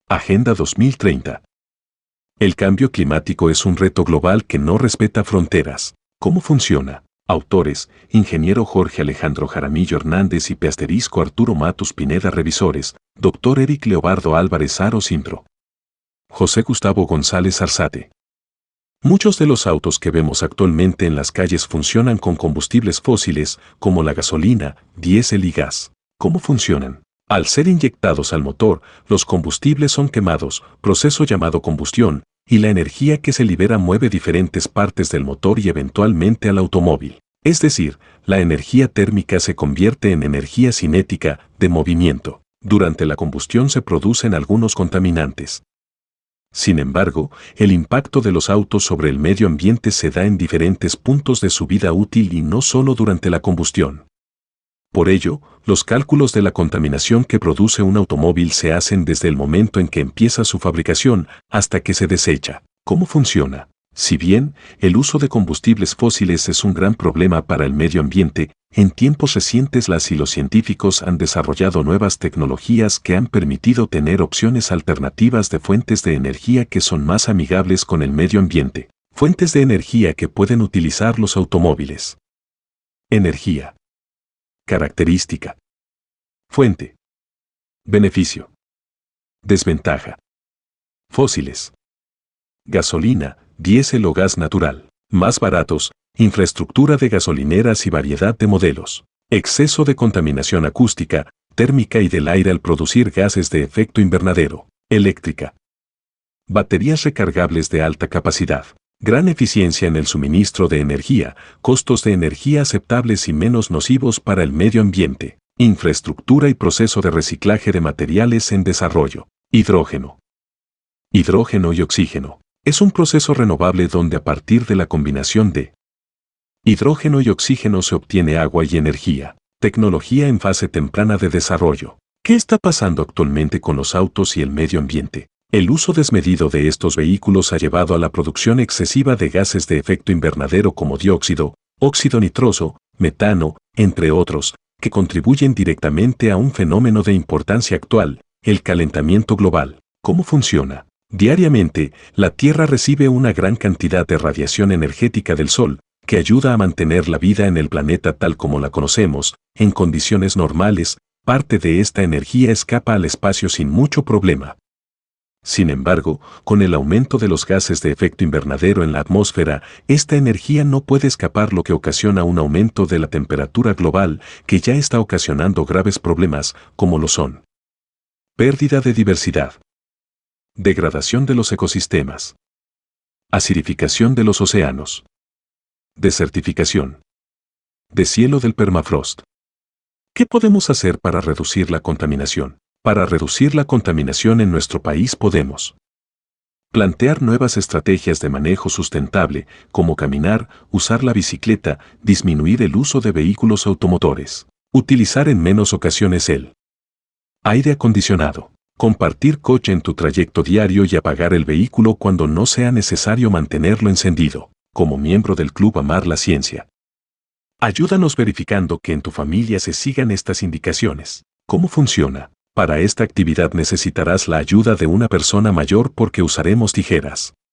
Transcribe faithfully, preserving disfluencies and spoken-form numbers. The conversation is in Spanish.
Agenda dos mil treinta. El cambio climático es un reto global que no respeta fronteras. ¿Cómo funciona? Autores: Ingeniero Jorge Alejandro Jaramillo Hernández y P Arturo Matus Pineda. Revisores: Doctor Eric Leobardo Álvarez Aro Sintro. José Gustavo González Arzate. Muchos de los autos que vemos actualmente en las calles funcionan con combustibles fósiles, como la gasolina, diésel y gas. ¿Cómo funcionan? Al ser inyectados al motor, los combustibles son quemados, proceso llamado combustión, y la energía que se libera mueve diferentes partes del motor y eventualmente al automóvil. Es decir, la energía térmica se convierte en energía cinética, de movimiento. Durante la combustión se producen algunos contaminantes. Sin embargo, el impacto de los autos sobre el medio ambiente se da en diferentes puntos de su vida útil y no solo durante la combustión. Por ello, los cálculos de la contaminación que produce un automóvil se hacen desde el momento en que empieza su fabricación hasta que se desecha. ¿Cómo funciona? Si bien el uso de combustibles fósiles es un gran problema para el medio ambiente, en tiempos recientes las y los científicos han desarrollado nuevas tecnologías que han permitido tener opciones alternativas de fuentes de energía que son más amigables con el medio ambiente. Fuentes de energía que pueden utilizar los automóviles. Energía. Característica. Fuente. Beneficio. Desventaja. Fósiles. Gasolina, diésel o gas natural. Más baratos, infraestructura de gasolineras y variedad de modelos. Exceso de contaminación acústica, térmica y del aire al producir gases de efecto invernadero. Eléctrica. Baterías recargables de alta capacidad. Gran eficiencia en el suministro de energía, costos de energía aceptables y menos nocivos para el medio ambiente. Infraestructura y proceso de reciclaje de materiales en desarrollo. Hidrógeno. Hidrógeno y oxígeno. Es un proceso renovable donde a partir de la combinación de hidrógeno y oxígeno se obtiene agua y energía. Tecnología en fase temprana de desarrollo. ¿Qué está pasando actualmente con los autos y el medio ambiente? El uso desmedido de estos vehículos ha llevado a la producción excesiva de gases de efecto invernadero como dióxido, óxido nitroso, metano, entre otros, que contribuyen directamente a un fenómeno de importancia actual, el calentamiento global. ¿Cómo funciona? Diariamente, la Tierra recibe una gran cantidad de radiación energética del Sol, que ayuda a mantener la vida en el planeta tal como la conocemos. En condiciones normales, parte de esta energía escapa al espacio sin mucho problema. Sin embargo, con el aumento de los gases de efecto invernadero en la atmósfera, esta energía no puede escapar, lo que ocasiona un aumento de la temperatura global que ya está ocasionando graves problemas, como lo son: pérdida de diversidad, degradación de los ecosistemas, acidificación de los océanos, desertificación, deshielo del permafrost. ¿Qué podemos hacer para reducir la contaminación? Para reducir la contaminación en nuestro país podemos plantear nuevas estrategias de manejo sustentable, como caminar, usar la bicicleta, disminuir el uso de vehículos automotores, utilizar en menos ocasiones el aire acondicionado, compartir coche en tu trayecto diario y apagar el vehículo cuando no sea necesario mantenerlo encendido. Como miembro del Club Amar la Ciencia, ayúdanos verificando que en tu familia se sigan estas indicaciones. ¿Cómo funciona? Para esta actividad necesitarás la ayuda de una persona mayor porque usaremos tijeras.